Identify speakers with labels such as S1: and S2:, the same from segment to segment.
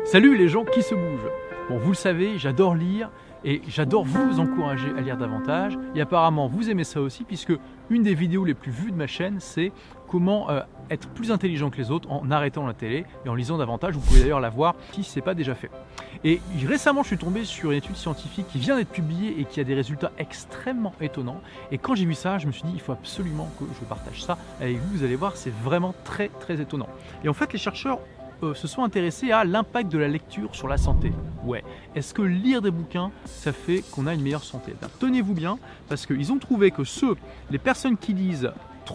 S1: Salut les gens qui se bougent. Bon, vous le savez, j'adore lire et j'adore vous encourager à lire davantage. Et apparemment, vous aimez ça aussi puisque une des vidéos les plus vues de ma chaîne, c'est comment être plus intelligent que les autres en arrêtant la télé et en lisant davantage. Vous pouvez d'ailleurs la voir si ce n'est pas déjà fait. Et récemment, je suis tombé sur une étude scientifique qui vient d'être publiée et qui a des résultats extrêmement étonnants. Et quand j'ai vu ça, je me suis dit, il faut absolument que je partage ça avec vous. Vous allez voir, c'est vraiment très très étonnant. Et en fait, les chercheurs se sont intéressés à l'impact de la lecture sur la santé. Ouais, est-ce que lire des bouquins, ça fait qu'on a une meilleure santé? Tenez-vous bien, parce qu'ils ont trouvé que les personnes qui lisent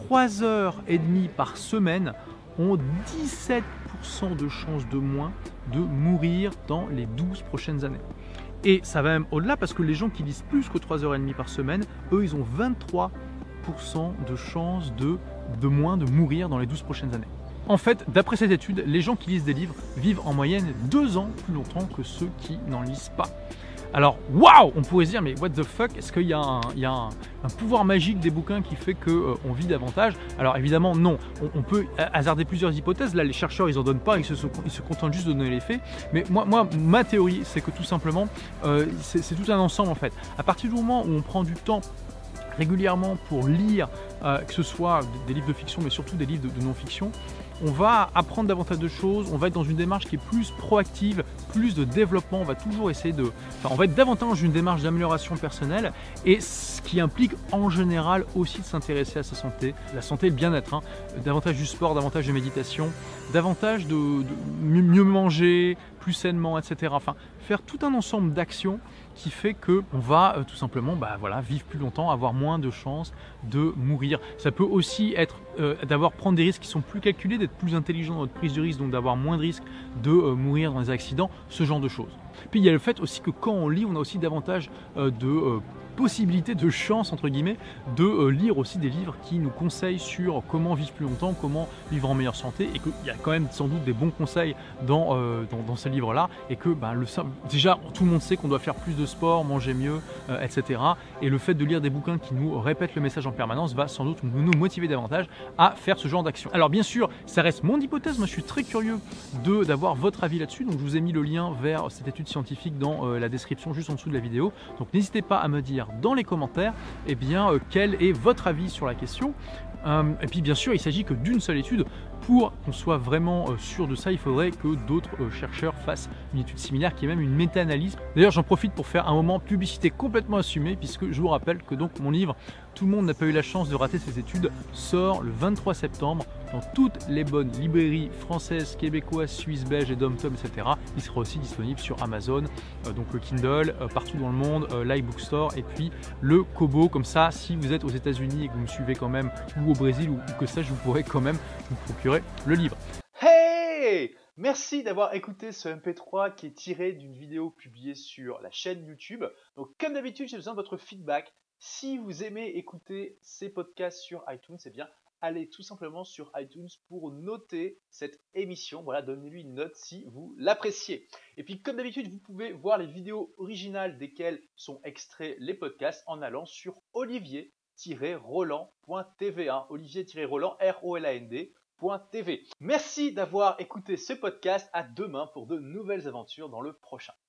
S1: 3h30 par semaine ont 17% de chances de moins de mourir dans les 12 prochaines années. Et ça va même au-delà parce que les gens qui lisent plus que 3h30 par semaine, eux, ils ont 23% de chances de moins de mourir dans les 12 prochaines années. En fait, d'après cette étude, les gens qui lisent des livres vivent en moyenne 2 ans plus longtemps que ceux qui n'en lisent pas. Alors, waouh, on pourrait se dire, mais what the fuck, est-ce qu'il y a un pouvoir magique des bouquins qui fait qu'on vit davantage? Alors évidemment, non. On peut hasarder plusieurs hypothèses. Là, les chercheurs, ils n'en donnent pas, ils se contentent juste de donner les faits. Mais moi ma théorie, c'est que tout simplement, c'est tout un ensemble en fait. À partir du moment où on prend du temps régulièrement pour lire, que ce soit des livres de fiction, mais surtout des livres de non-fiction, on va apprendre davantage de choses, on va être dans une démarche qui est plus proactive, plus de développement, on va toujours essayer on va être davantage dans une démarche d'amélioration personnelle et ce qui implique en général aussi de s'intéresser à sa santé, la santé et le bien-être, davantage du sport, davantage de méditation, davantage de mieux manger, plus sainement, etc. Enfin, faire tout un ensemble d'actions qui fait qu'on va tout simplement vivre plus longtemps, avoir moins de chances de mourir. Ça peut aussi être prendre des risques qui sont plus calculés, d'être plus intelligent dans notre prise de risque, donc d'avoir moins de risques de mourir dans les accidents, ce genre de choses. Puis il y a le fait aussi que quand on lit, on a aussi davantage de possibilité, de chance entre guillemets, de lire aussi des livres qui nous conseillent sur comment vivre plus longtemps, comment vivre en meilleure santé, et qu'il y a quand même sans doute des bons conseils dans ces livres-là, et que déjà tout le monde sait qu'on doit faire plus de sport, manger mieux, etc. Et le fait de lire des bouquins qui nous répètent le message en permanence va sans doute nous motiver davantage à faire ce genre d'action. Alors bien sûr, ça reste mon hypothèse, moi je suis très curieux d'avoir votre avis là-dessus, donc je vous ai mis le lien vers cette étude scientifique dans la description juste en dessous de la vidéo, donc n'hésitez pas à me dire dans les commentaires quel est votre avis sur la question. Et puis bien sûr, il ne s'agit que d'une seule étude. Pour qu'on soit vraiment sûr de ça, il faudrait que d'autres chercheurs fassent une étude similaire qui est même une méta-analyse. D'ailleurs, j'en profite pour faire un moment publicité complètement assumée, puisque je vous rappelle que donc mon livre « Tout le monde n'a pas eu la chance de rater ses études » sort le 23 septembre dans toutes les bonnes librairies françaises, québécoises, suisses, belges et dom-tom, etc. Il sera aussi disponible sur Amazon, donc le Kindle, partout dans le monde, l'iBookstore et puis le Kobo. Comme ça, si vous êtes aux États-Unis et que vous me suivez quand même, ou au Brésil, ou que sais-je, vous pourrez quand même vous procurer le livre.
S2: Hey! Merci d'avoir écouté ce MP3 qui est tiré d'une vidéo publiée sur la chaîne YouTube. Donc comme d'habitude, j'ai besoin de votre feedback. Si vous aimez écouter ces podcasts sur iTunes, eh bien allez tout simplement sur iTunes pour noter cette émission. Voilà, donnez-lui une note si vous l'appréciez. Et puis comme d'habitude, vous pouvez voir les vidéos originales desquelles sont extraits les podcasts en allant sur olivier-roland.tv. Olivier-roland, R-O-L-A-N-D.tv. Merci d'avoir écouté ce podcast. À demain pour de nouvelles aventures dans le prochain.